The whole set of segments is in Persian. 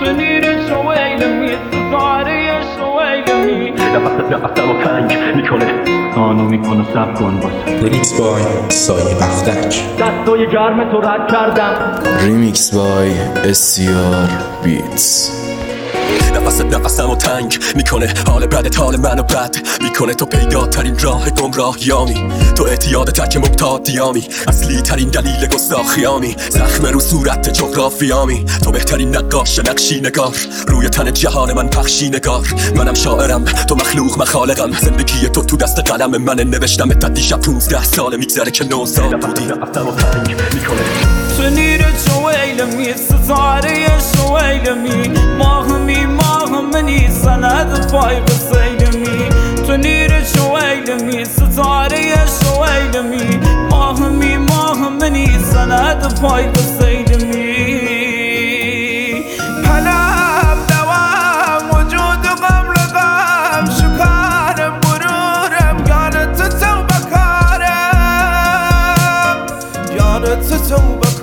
شنیر شویلمی ستاره شویلمی نفسم و تنگ میکنه آنو میکنه سب کن باز. ریمیکس بای سایه بختک. دستای گرم تو رد کردم. ریمیکس بای SCR بیتس. نفسم و تنگ میکنه حال بدت حال منو بد میکنه تو پیداترین راه گمراهیامی تو اعتیاد تک مبتادیامی اصلی ترین دلیل گستاخیامی زخم رو صورت جغرافیامی تو بهترین نقاش نقشی نگار روی تن جهان من پخشی نگار منم شاعرم تو مخلوق مخالقم زندگی تو دست قلم من نوشتم تا دیشب 15 سال میگذره که 9 سال بودی. نفسم و تنگ میکنه شنیر شویلمی ستاره شویلمی ماهمی سند پای بسیلمی شنیر شویلمی ستاره شویلمی ماهمی سند پای بسیلمی پلم دوام وجود قبل غم شکارم برورم یارت تو بکارم یارت تو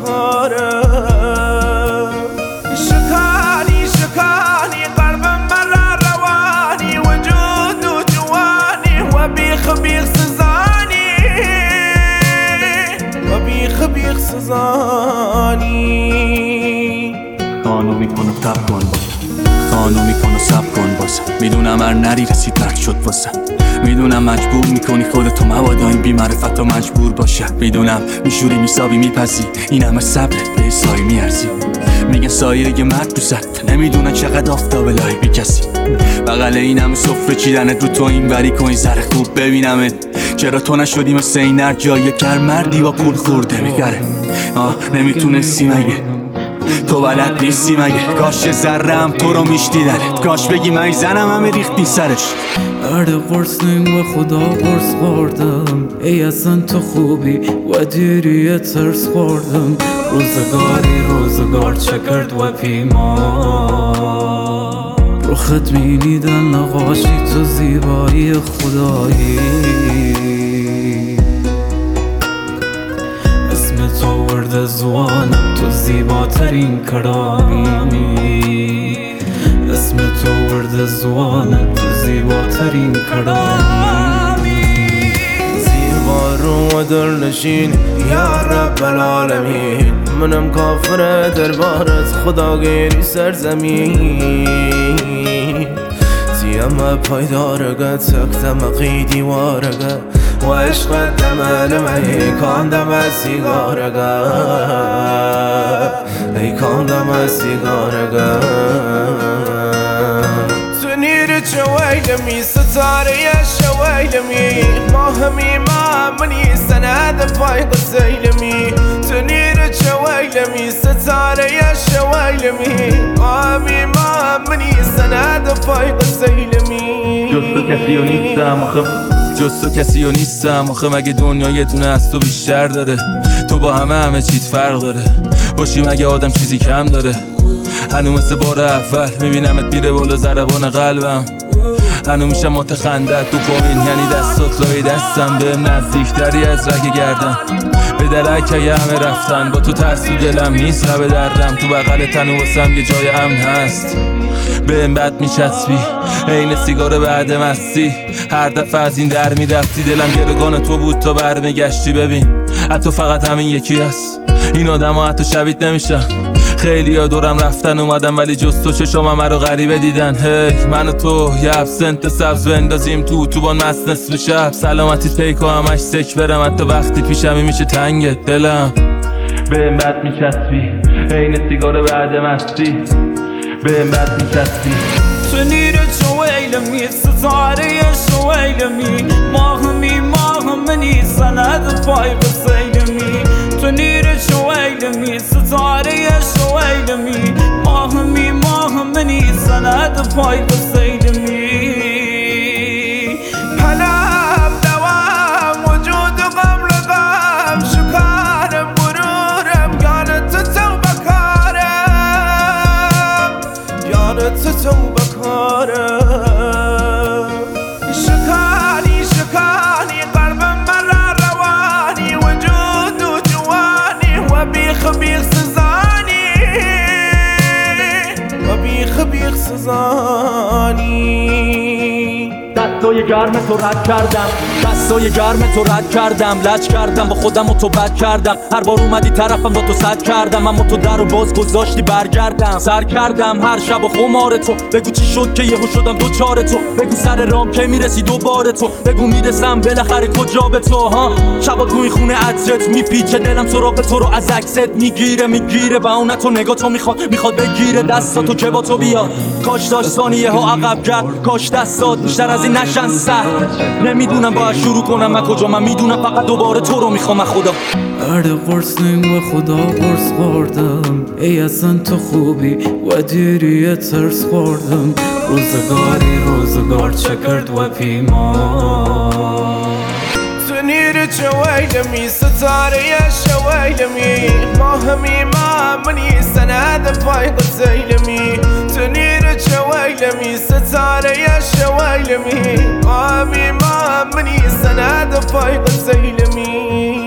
بکارم شکانی قلب مرا روانی وجود و جوانی و بیخ سزانی و بیخ سزانی آنو میکنه سب کن باز. آنو میکنه سب کن باز. میدونم هر نری رسید مرگ شد واسه. میدونم مجبور میکنی خودتو مبادا این بی‌معرفت مجبور باشه. میدونم میشوری میسابی میپسی این همه صبرت به سایه میارزی. میگن سایه یه مرد دوست نمیدونن چقدر آفتاب لای بی کسی. بغل این همه سفره چیدنت رو تو این بری کن ذره خوب ببینمت. چرا تو نشدی مثل این هر جای کر مردی با پول خورده میگره. نمیتونستی مگه تو بلد نیستی مگه کاش ذرم تو رو میشتیدنت کاش بگی من زنم همه ریختی سرش. درد قرص نیم و خدا قرص خوردم ای اصلا تو خوبی و دیری ترس خوردم روزگار چه کرد و پیما رخت مینیدن نقاشی تو زیبایی خدایی اسم تو ورد زوانم تو زیباترین کرامی اسم تو ورد زوانم تو زیباترین کرامی زیبا رو و دلنشین یا رب العالمین منم کافر دربارت خداگیری سرزمین زیم پایدارگه تکتم قیدی وارگه و عشق دمالم ای کاندم از سیگارگه ای کاندم از سیگارگه سنیر شویلمی ستاره شویلمی ماهمی منی سند پای قسیلمی سنیر شویلمی ستاره شویلمی ماهمی منی سند پای قسیلمی جز تو کسی و نیستم آخه مگه دنیا یه دونه از تو بیشتر داره تو با همه چیز فرق داره باشی مگه آدم چیزی کم داره هنو مثل بار اول میبینمت میره بالا ضربان قلبم هنو میشم متخندت تو پایین یعنی دستات لای دستم به نزدیکتری از رگ گردم به درک همه رفتن با تو ترس تو دلم نیست لب دردم تو بغل تن واسم یه جای امن هست به این بد میچسبی عین سیگار بعد مستی هر دفعه از این در میرفتی دلم گرگان تو بود تا برمیگشتی ببین حتی فقط همین یکی هست این آدم ها حتی شبیت نمیشن خیلی ها دورم رفتن اومدم ولی جز تو چشم همه رو غریبه دیدن هی من و تو یه ابسنت سبز بندازیم تو اتوبان مست نصف شب سلامتی تیکو همش سک برم حتی وقتی پیشمی میشه تنگت دلم به این بد میچسبی عین سیگار بعد مستی به این بد میچسبی شنیر شویلمی ستاره شویلمی ماهمی سند پای بسیلمی شنیر شویلمی ستاره شویلمی ماهمی سند پای بسیلمی پلم دوام وجود قبل غم شکارم برورم یارت تو بکارم یارت تو بکارم شکانی قلب مرا روانی وجود و جوانی و بیخ سزانی و بیخ سوزانی دستای گرم تو رد کردم، دستای گرم تو رد کردم، لج کردم با خودم و تو بد کردم. هر بار اومدی طرفم با تو صد کردم، اما تو در و باز گذاشتی برگردم. سر کردم هر شب و خمار تو، بگو چی شد که یهو شدم دوچار تو، بگو سر رام که میرسی دوباره تو، بگو میرسم بالاخره کجا به تو. ها شبا تو این خونه عطرت میپیچه، دلم سراغ تو رو از عکست میگیره و اون تو نگاه تو میخواد بگیره دستاتو که با تو بیاد. کاش داشت ثانیه ها عقب کرد، کاش دستات بیشتر از این نشن سر. نمیدونم باید شروع کنم و کجا، من میدونم فقط دوباره تو رو میخوام خدا. بعد قرصنگ و خدا قرص خوردم، ای اصلا تو خوبی و دیری ترس خوردم. روزگار چه کرد و پیمان تو نیر چویلمی ستاره شویلمی ماهمی منی سند پای قسیلمی تو نیر چویلمی ستاره شویلمی ماهمی منی سند پای قسیلمی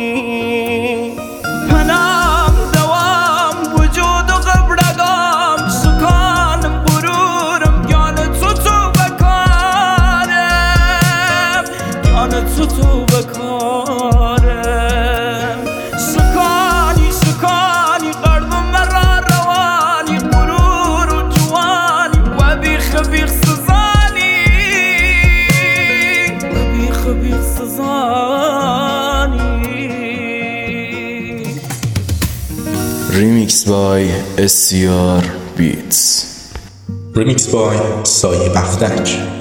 پنام دوام وجود و قبرگام سکانم برورم یان تو بکارم یان تو بکارم سکانی قلب مرا روانی غرور و جوانی و بیخ سزانی و بیخ سزانی. Remix by SCR Beats. Remix by سایه بختک.